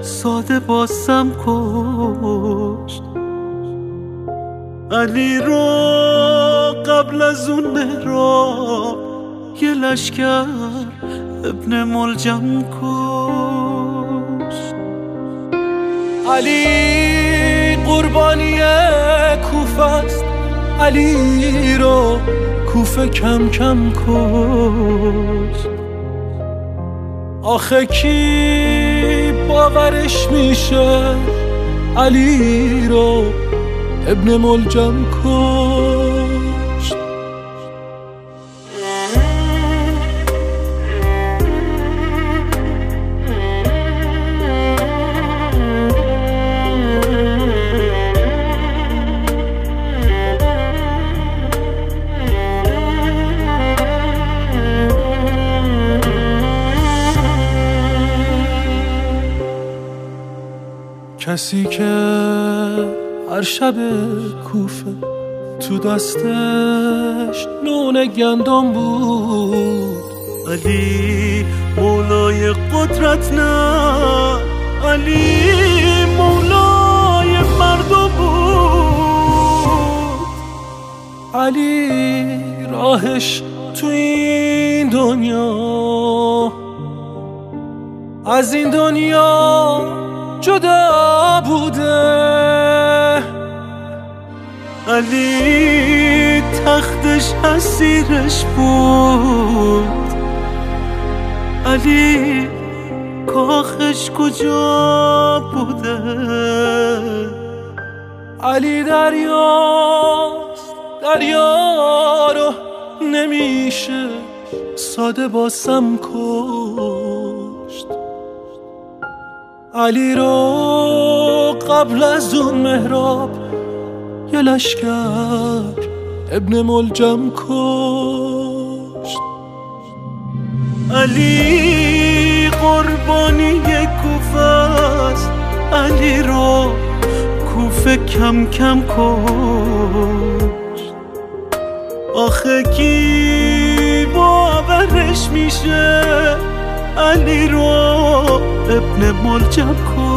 ساده باسم کشت. علی رو قبل از اون مهراب یه لشکر ابن ملجم کشت. علی قربانی کوفه است، علی رو کوفه کم کم کشت. آخه کی باورش میشه علی رو ابن ملجم کشت. کسی که هر شب کوفه تو دستش نون گندم بود. علی مولای قدرت نه، علی مولای مردم بود. علی راهش تو این دنیا از این دنیا جدا بوده. علی تختش اسیرش بود، علی کاخش کجا بوده. علی دریاست، دریا رو نمیشه ساده باسم کشت. علی رو قبل از اون مهراب یه لشکر ابن ملجم کشت. علی قربانی کوفه است، علی رو کوفه کم کم کشت. آخه کی باورش میشه علی رو ابن ملجم کشت.